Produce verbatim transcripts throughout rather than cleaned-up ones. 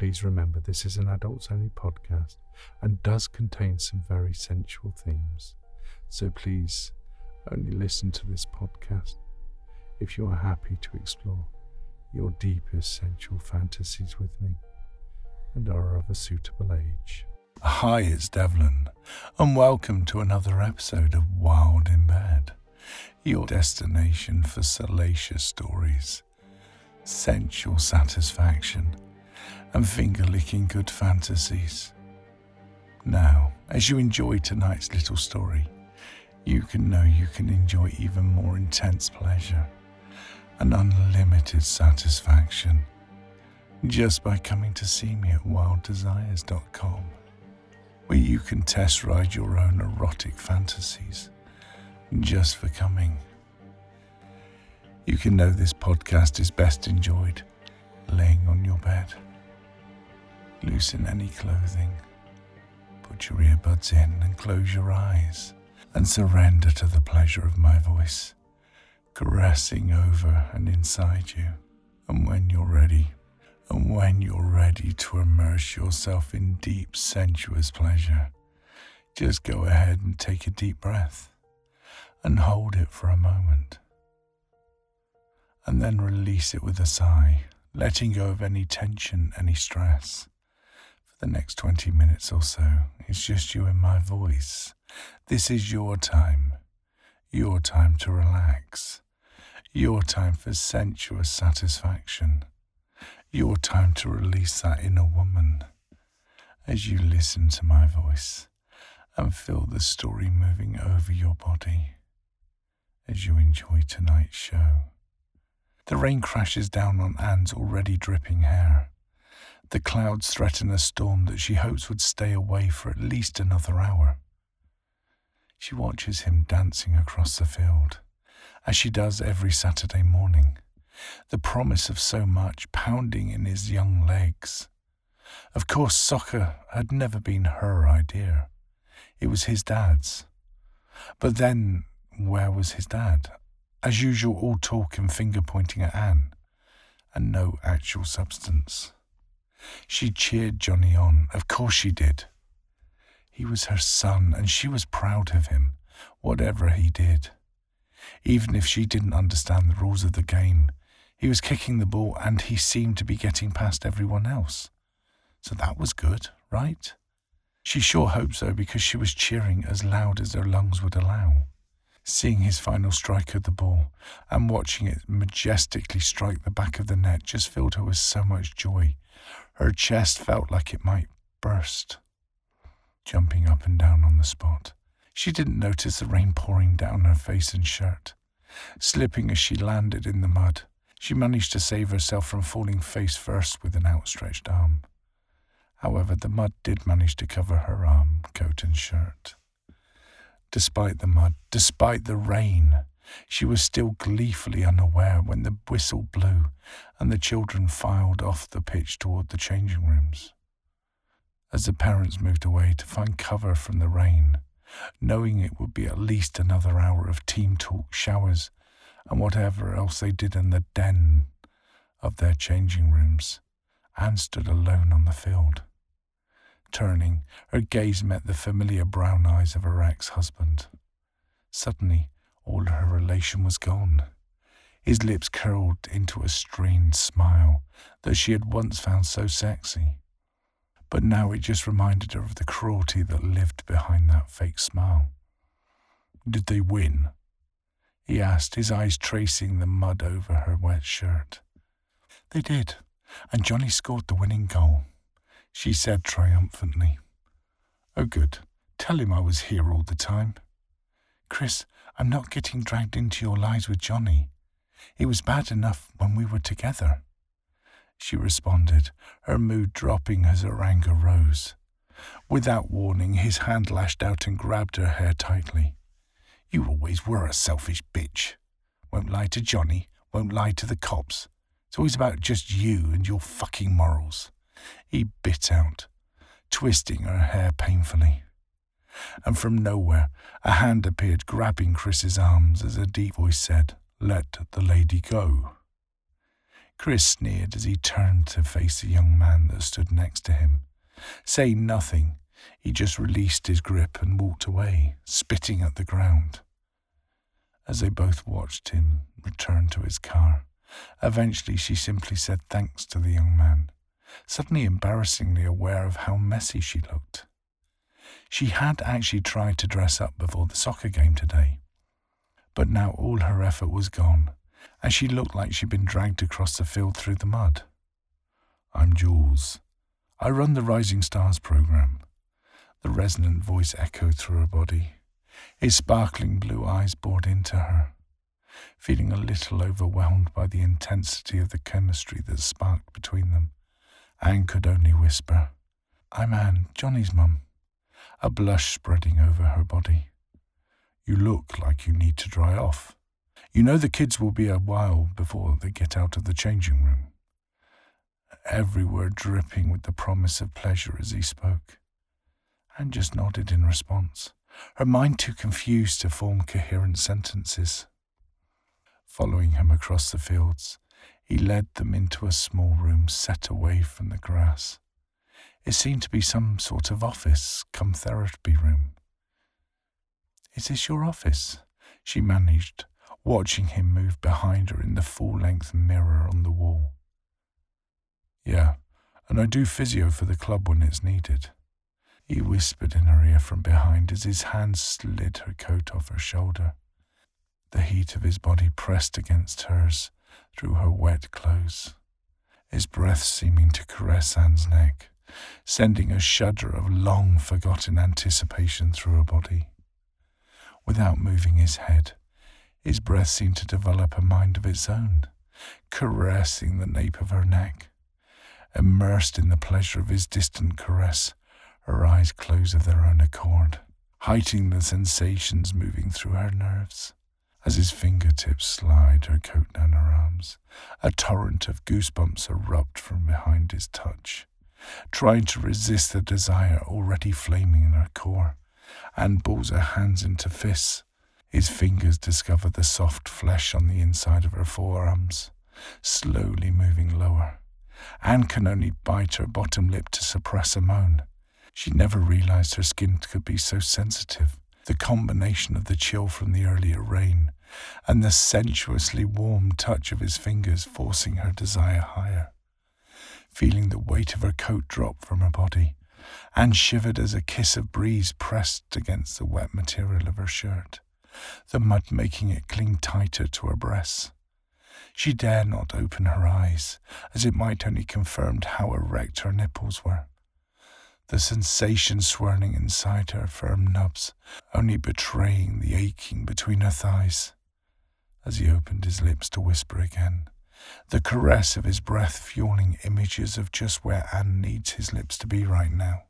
Please remember this is an adults-only podcast and does contain some very sensual themes. So please only listen to this podcast if you are happy to explore your deepest sensual fantasies with me and are of a suitable age. Hi, it's Devlin, and welcome to another episode of Wild in Bed, your destination for salacious stories, sensual satisfaction, and finger-licking good fantasies. Now, as you enjoy tonight's little story, you can know you can enjoy even more intense pleasure and unlimited satisfaction just by coming to see me at wild desires dot com, where you can test ride your own erotic fantasies just for coming. You can know this podcast is best enjoyed laying on your bed. Loosen any clothing, put your earbuds in and close your eyes and surrender to the pleasure of my voice caressing over and inside you. And when you're ready, and when you're ready to immerse yourself in deep, sensuous pleasure, just go ahead and take a deep breath and hold it for a moment. And then release it with a sigh, letting go of any tension, any stress. For the next twenty minutes or so, it's just you and my voice. This is your time, your time to relax, your time for sensuous satisfaction, your time to release that inner woman as you listen to my voice and feel the story moving over your body as you enjoy tonight's show. The rain crashes down on Anne's already dripping hair. The clouds threaten a storm that she hopes would stay away for at least another hour. She watches him dancing across the field, as she does every Saturday morning, the promise of so much pounding in his young legs. Of course, soccer had never been her idea. It was his dad's. But then, where was his dad? As usual, all talk and finger-pointing at Anne, and no actual substance. She cheered Johnny on. Of course she did. He was her son, and she was proud of him, whatever he did. Even if she didn't understand the rules of the game, he was kicking the ball, and he seemed to be getting past everyone else. So that was good, right? She sure hoped so, because she was cheering as loud as her lungs would allow. Seeing his final strike at the ball and watching it majestically strike the back of the net just filled her with so much joy. Her chest felt like it might burst. Jumping up and down on the spot, she didn't notice the rain pouring down her face and shirt. Slipping as she landed in the mud, she managed to save herself from falling face first with an outstretched arm. However, the mud did manage to cover her arm, coat and shirt. Despite the mud, despite the rain, she was still gleefully unaware when the whistle blew and the children filed off the pitch toward the changing rooms. As the parents moved away to find cover from the rain, knowing it would be at least another hour of team talk, showers, and whatever else they did in the den of their changing rooms, Anne stood alone on the field. Turning, her gaze met the familiar brown eyes of her ex-husband. Suddenly, all her relation was gone. His lips curled into a strained smile that she had once found so sexy. But now it just reminded her of the cruelty that lived behind that fake smile. "Did they win?" he asked, his eyes tracing the mud over her wet shirt. "They did, and Johnny scored the winning goal," she said triumphantly. "Oh, good. Tell him I was here all the time." "Chris, I'm not getting dragged into your lies with Johnny. It was bad enough when we were together," she responded, her mood dropping as her anger rose. Without warning, his hand lashed out and grabbed her hair tightly. "You always were a selfish bitch. Won't lie to Johnny, won't lie to the cops. It's always about just you and your fucking morals," he bit out, twisting her hair painfully. And from nowhere, a hand appeared grabbing Chris's arms as a deep voice said, "Let the lady go." Chris sneered as he turned to face the young man that stood next to him. Saying nothing, he just released his grip and walked away, spitting at the ground. As they both watched him return to his car, eventually she simply said thanks to the young man, suddenly embarrassingly aware of how messy she looked. She had actually tried to dress up before the soccer game today, but now all her effort was gone, and she looked like she'd been dragged across the field through the mud. "I'm Jules. I run the Rising Stars program." The resonant voice echoed through her body. His sparkling blue eyes bored into her. Feeling a little overwhelmed by the intensity of the chemistry that sparked between them, Anne could only whisper, "I'm Anne, Johnny's mum," a blush spreading over her body. "You look like you need to dry off. You know the kids will be a while before they get out of the changing room." Every word dripping with the promise of pleasure as he spoke. Anne just nodded in response, her mind too confused to form coherent sentences. Following him across the fields, he led them into a small room set away from the grass. It seemed to be some sort of office come therapy room. "Is this your office?" she managed, watching him move behind her in the full-length mirror on the wall. "Yeah, and I do physio for the club when it's needed," he whispered in her ear from behind as his hand slid her coat off her shoulder. The heat of his body pressed against hers through her wet clothes, his breath seeming to caress Anne's neck, sending a shudder of long-forgotten anticipation through her body. Without moving his head, his breath seemed to develop a mind of its own, caressing the nape of her neck. Immersed in the pleasure of his distant caress, her eyes closed of their own accord, heightening the sensations moving through her nerves. As his fingertips slide her coat down her arms, a torrent of goosebumps erupt from behind his touch. Trying to resist the desire already flaming in her core, Anne balls her hands into fists. His fingers discover the soft flesh on the inside of her forearms, slowly moving lower. Anne can only bite her bottom lip to suppress a moan. She never realized her skin could be so sensitive. The combination of the chill from the earlier rain and the sensuously warm touch of his fingers forcing her desire higher. Feeling the weight of her coat drop from her body, Anne shivered as a kiss of breeze pressed against the wet material of her shirt, the mud making it cling tighter to her breasts. She dare not open her eyes, as it might only confirm how erect her nipples were. The sensation swirling inside her firm nubs, only betraying the aching between her thighs. As he opened his lips to whisper again, the caress of his breath fueling images of just where Anne needs his lips to be right now.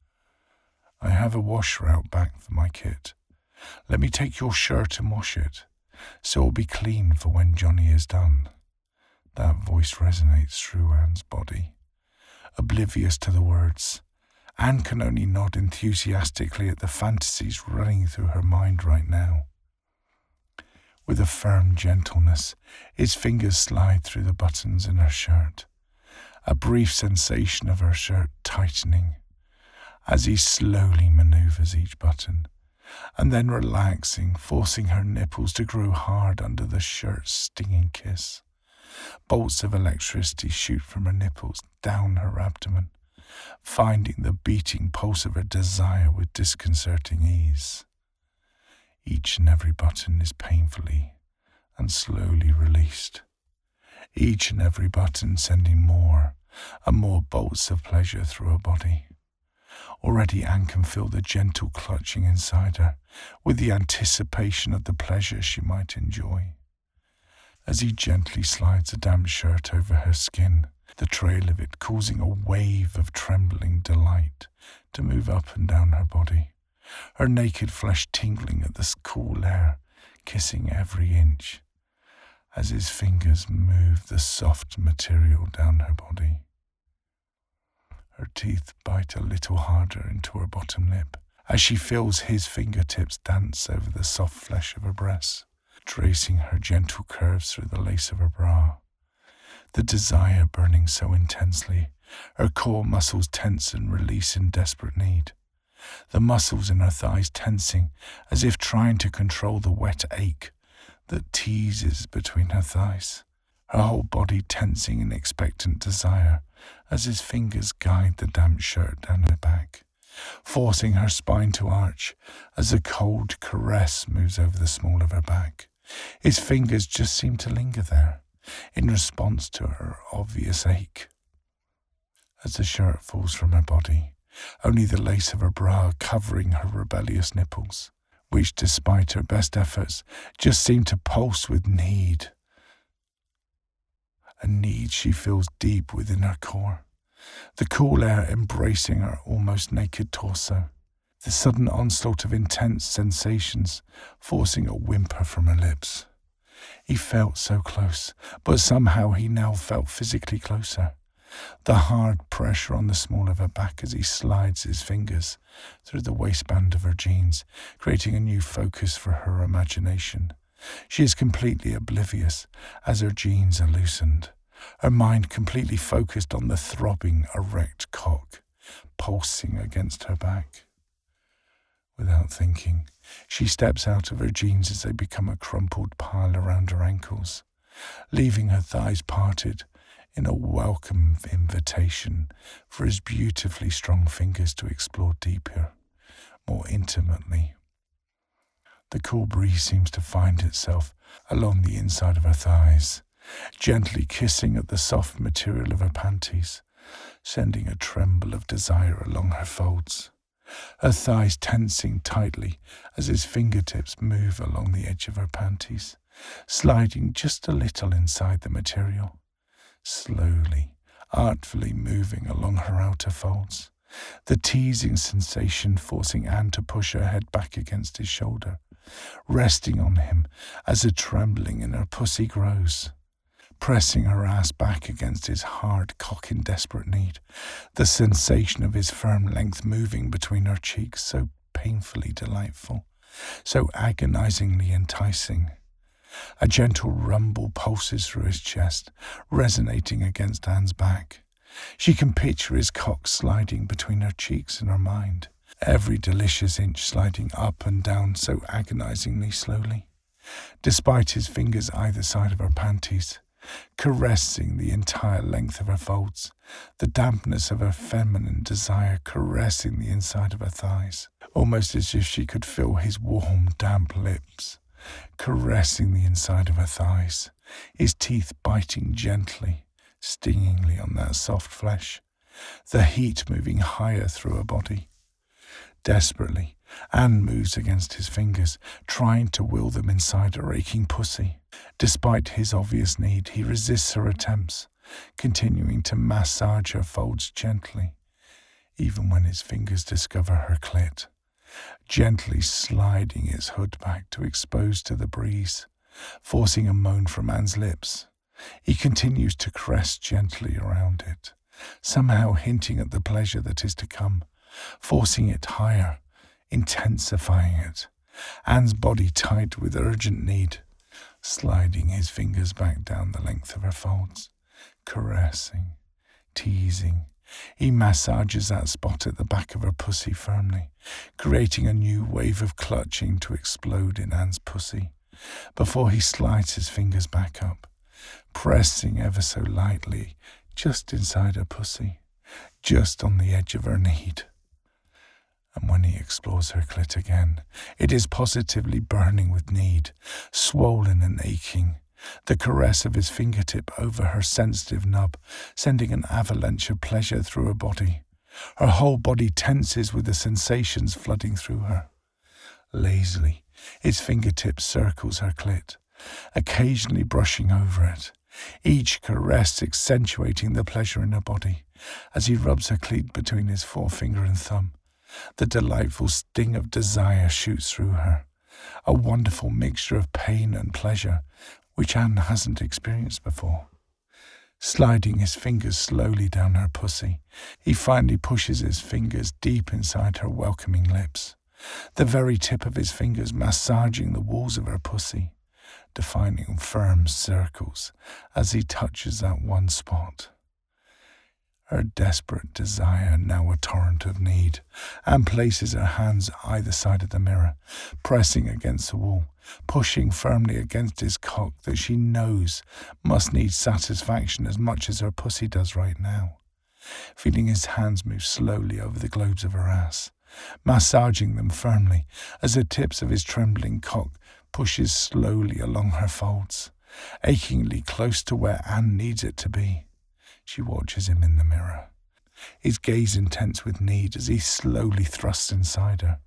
"I have a washer out back for my kit. Let me take your shirt and wash it, so it'll be clean for when Johnny is done." That voice resonates through Anne's body. Oblivious to the words, Anne can only nod enthusiastically at the fantasies running through her mind right now. With a firm gentleness, his fingers slide through the buttons in her shirt, a brief sensation of her shirt tightening as he slowly maneuvers each button, and then relaxing, forcing her nipples to grow hard under the shirt's stinging kiss. Bolts of electricity shoot from her nipples down her abdomen, finding the beating pulse of her desire with disconcerting ease. Each and every button is painfully and slowly released, each and every button sending more and more bolts of pleasure through her body. Already Anne can feel the gentle clutching inside her, with the anticipation of the pleasure she might enjoy. As he gently slides a damp shirt over her skin, the trail of it causing a wave of trembling delight to move up and down her body, her naked flesh tingling at the cool air, kissing every inch, as his fingers move the soft material down her body. Her teeth bite a little harder into her bottom lip, as she feels his fingertips dance over the soft flesh of her breasts, tracing her gentle curves through the lace of her bra. the desire burning so intensely, her core muscles tense and release in desperate need. The muscles in her thighs tensing as if trying to control the wet ache that teases between her thighs. Her whole body tensing in expectant desire as his fingers guide the damp shirt down her back, forcing her spine to arch as a cold caress moves over the small of her back. His fingers just seem to linger there in response to her obvious ache. As the shirt falls from her body, only the lace of her bra covering her rebellious nipples, which despite her best efforts just seem to pulse with need. A need she feels deep within her core, the cool air embracing her almost naked torso, the sudden onslaught of intense sensations forcing a whimper from her lips. He felt so close, but somehow he now felt physically closer. The hard pressure on the small of her back as he slides his fingers through the waistband of her jeans, creating a new focus for her imagination. She is completely oblivious as her jeans are loosened, her mind completely focused on the throbbing, erect cock pulsing against her back. Without thinking, she steps out of her jeans as they become a crumpled pile around her ankles, leaving her thighs parted in a welcome invitation for his beautifully strong fingers to explore deeper, more intimately. The cool breeze seems to find itself along the inside of her thighs, gently kissing at the soft material of her panties, sending a tremble of desire along her folds, her thighs tensing tightly as his fingertips move along the edge of her panties, sliding just a little inside the material, slowly, artfully moving along her outer folds, the teasing sensation forcing Anne to push her head back against his shoulder, resting on him as a trembling in her pussy grows, pressing her ass back against his hard cock in desperate need, the sensation of his firm length moving between her cheeks so painfully delightful, so agonizingly enticing. A gentle rumble pulses through his chest, resonating against Anne's back. She can picture his cock sliding between her cheeks in her mind, every delicious inch sliding up and down so agonizingly slowly, despite his fingers either side of her panties, caressing the entire length of her folds, the dampness of her feminine desire caressing the inside of her thighs, almost as if she could feel his warm, damp lips caressing the inside of her thighs, his teeth biting gently, stingingly on that soft flesh, the heat moving higher through her body. Desperately, Anne moves against his fingers, trying to will them inside her aching pussy. Despite his obvious need, he resists her attempts, continuing to massage her folds gently, even when his fingers discover her clit, gently sliding its hood back to expose to the breeze, forcing a moan from Anne's lips. He continues to caress gently around it, somehow hinting at the pleasure that is to come, forcing it higher, intensifying it, Anne's body tight with urgent need, sliding his fingers back down the length of her folds, caressing, teasing. He massages that spot at the back of her pussy firmly, creating a new wave of clutching to explode in Anne's pussy, before he slides his fingers back up, pressing ever so lightly just inside her pussy, just on the edge of her need. And when he explores her clit again, it is positively burning with need, swollen and aching, the caress of his fingertip over her sensitive nub, sending an avalanche of pleasure through her body. Her whole body tenses with the sensations flooding through her. Lazily, his fingertip circles her clit, occasionally brushing over it, each caress accentuating the pleasure in her body, as he rubs her clit between his forefinger and thumb. The delightful sting of desire shoots through her, a wonderful mixture of pain and pleasure, which Anne hasn't experienced before. Sliding his fingers slowly down her pussy, he finally pushes his fingers deep inside her welcoming lips, the very tip of his fingers massaging the walls of her pussy, defining firm circles as he touches that one spot. Her desperate desire, now a torrent of need, and places her hands either side of the mirror, pressing against the wall, pushing firmly against his cock that she knows must need satisfaction as much as her pussy does right now. Feeling his hands move slowly over the globes of her ass, massaging them firmly as the tips of his trembling cock pushes slowly along her folds, achingly close to where Anne needs it to be. She watches him in the mirror, his gaze intense with need as he slowly thrusts inside her.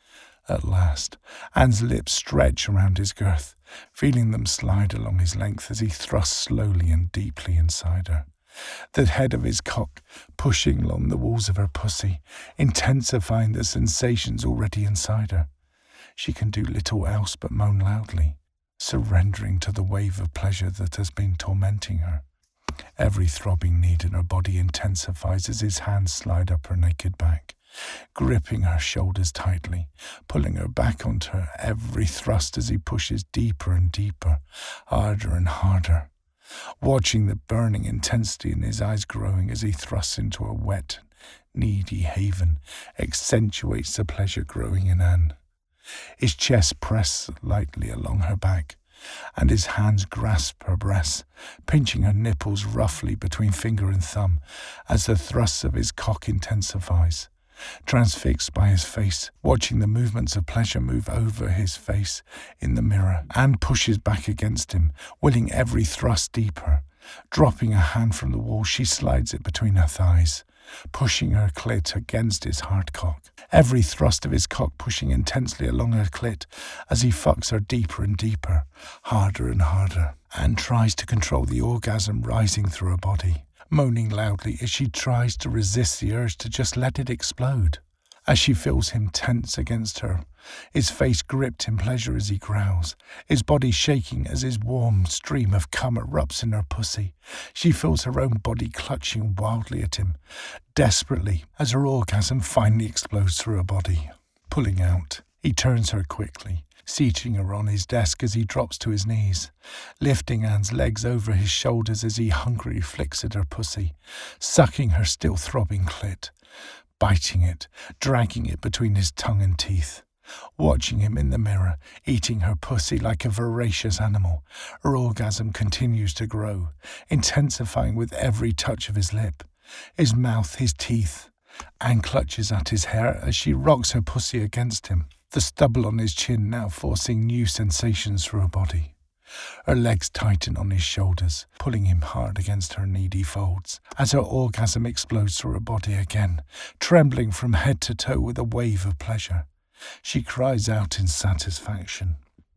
At last, Anne's lips stretch around his girth, feeling them slide along his length as he thrusts slowly and deeply inside her. The head of his cock pushing along the walls of her pussy, intensifying the sensations already inside her. She can do little else but moan loudly, surrendering to the wave of pleasure that has been tormenting her. Every throbbing need in her body intensifies as his hands slide up her naked back, gripping her shoulders tightly, pulling her back onto her every thrust as he pushes deeper and deeper, harder and harder. Watching the burning intensity in his eyes growing as he thrusts into a wet, needy haven, accentuates the pleasure growing in Anne. His chest presses lightly along her back, and his hands grasp her breasts, pinching her nipples roughly between finger and thumb as the thrusts of his cock intensifies. Transfixed by his face, watching the movements of pleasure move over his face in the mirror, Anne pushes back against him, willing every thrust deeper. Dropping a hand from the wall, she slides it between her thighs, pushing her clit against his hard cock. Every thrust of his cock pushing intensely along her clit as he fucks her deeper and deeper, harder and harder, and tries to control the orgasm rising through her body, moaning loudly as she tries to resist the urge to just let it explode. As she feels him tense against her, his face gripped in pleasure as he growls, his body shaking as his warm stream of cum erupts in her pussy. She feels her own body clutching wildly at him, desperately, as her orgasm finally explodes through her body. Pulling out, he turns her quickly, seating her on his desk as he drops to his knees, lifting Anne's legs over his shoulders as he hungrily flicks at her pussy, sucking her still throbbing clit, biting it, dragging it between his tongue and teeth. Watching him in the mirror, eating her pussy like a voracious animal, her orgasm continues to grow, intensifying with every touch of his lip, his mouth, his teeth. Anne clutches at his hair as she rocks her pussy against him, the stubble on his chin now forcing new sensations through her body. Her legs tighten on his shoulders, pulling him hard against her needy folds, as her orgasm explodes through her body again, trembling from head to toe with a wave of pleasure. She cries out in satisfaction.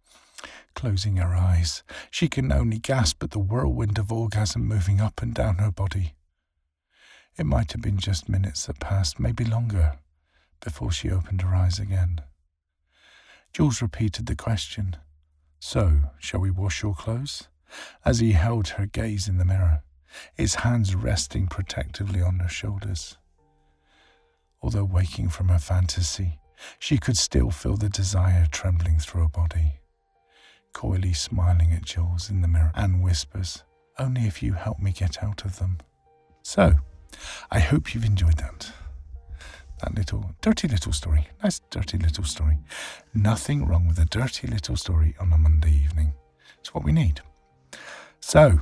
Closing her eyes, she can only gasp at the whirlwind of orgasm moving up and down her body. It might have been just minutes that passed, maybe longer, before she opened her eyes again. Jules repeated the question, "So, shall we wash your clothes?" as he held her gaze in the mirror, his hands resting protectively on her shoulders. Although waking from her fantasy, she could still feel the desire trembling through her body. Coyly smiling at Jules in the mirror, Anne whispers, "Only if you help me get out of them." So, I hope you've enjoyed that. That little, dirty little story. Nice, dirty little story. Nothing wrong with a dirty little story on a Monday evening. It's what we need. So,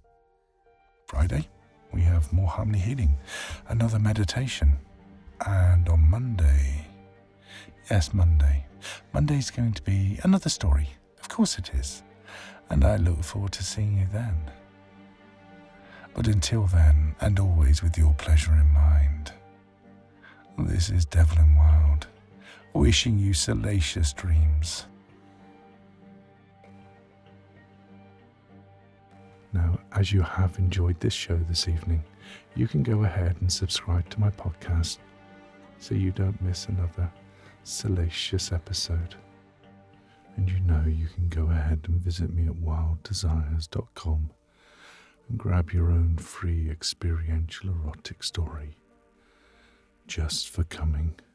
Friday, we have more harmony healing, another meditation. And on Monday, yes, Monday, Monday's going to be another story. Of course it is. And I look forward to seeing you then. But until then, and always with your pleasure in mind, this is Devlin Wild, wishing you salacious dreams. Now, as you have enjoyed this show this evening, you can go ahead and subscribe to my podcast so you don't miss another salacious episode. And you know you can go ahead and visit me at wild desires dot com and grab your own free experiential erotic story just for coming.